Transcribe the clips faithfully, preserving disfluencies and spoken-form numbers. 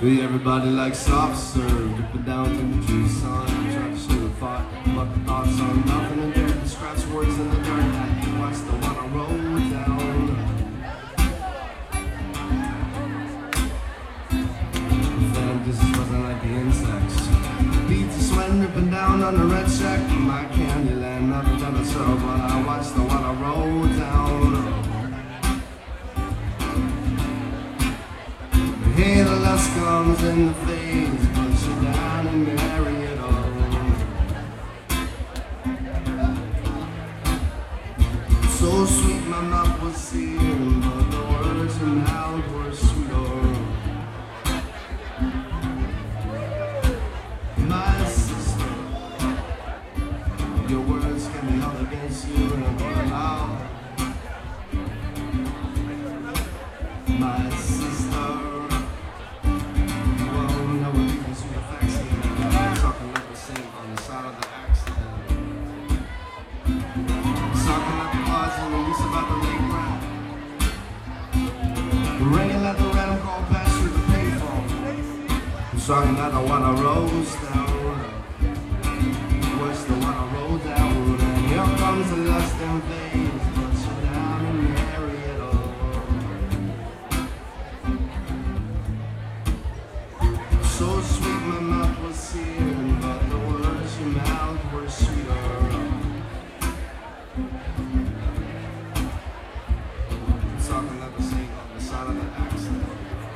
Everybody likes soft serve, dripping down from the tree, son. Try to shoot a thought, but the thoughts are nothing in there. The scratch words in the dirt, and you watch the one I roll down. Then this wasn't like the insects. Beats are sweating, dripping down on the red shack. My candy land, nothing to serve, but I watch the one I roll down. Hey, the lust comes in the face, puts you down and marry it all. So sweet my mouth was sealed, but the words you mouthed were sweeter. My sister, your words can be held against you in a court of law. My sister, ringing at the random call pass through the payphone. I'm talking about the one I rose down. What's the one I rolled down? And here comes the lust and phase, puts you down and marry it all. So sweet my mouth was seared, but the words you mouthed were sweeter. Talking at the same on the side of the accident.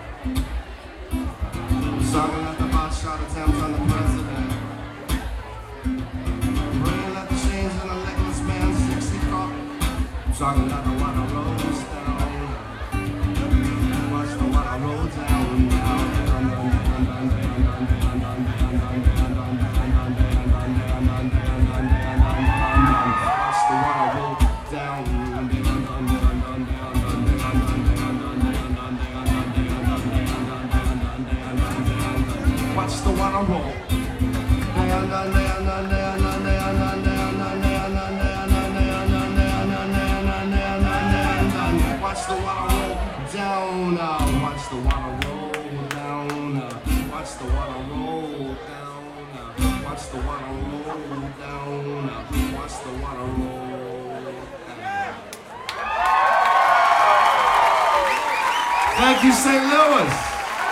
Talking at the bot shot attempts on the president. Bringing at the chains in a legless man, sixty cop. Talking at the one I rolls down. Watch the one I roll down now. Watch the one I roll down. Watch the one I roll. Watch the one I roll down. Watch the one I roll down. Watch the one I roll down. Watch the one I roll down. Watch the one I roll down. Thank you, Saint Louis.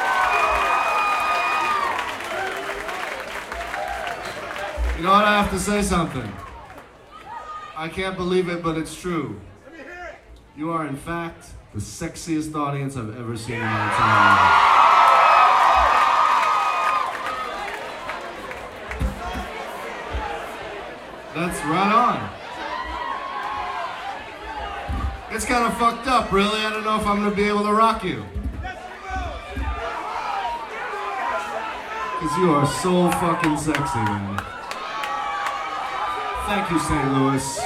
You know what, I have to say something. I can't believe it, but it's true. You are, in fact, the sexiest audience I've ever seen in my entire life. That's right on. It's kind of fucked up, really. I don't know if I'm going to be able to rock you. Because you are so fucking sexy, man. Thank you, Saint Louis.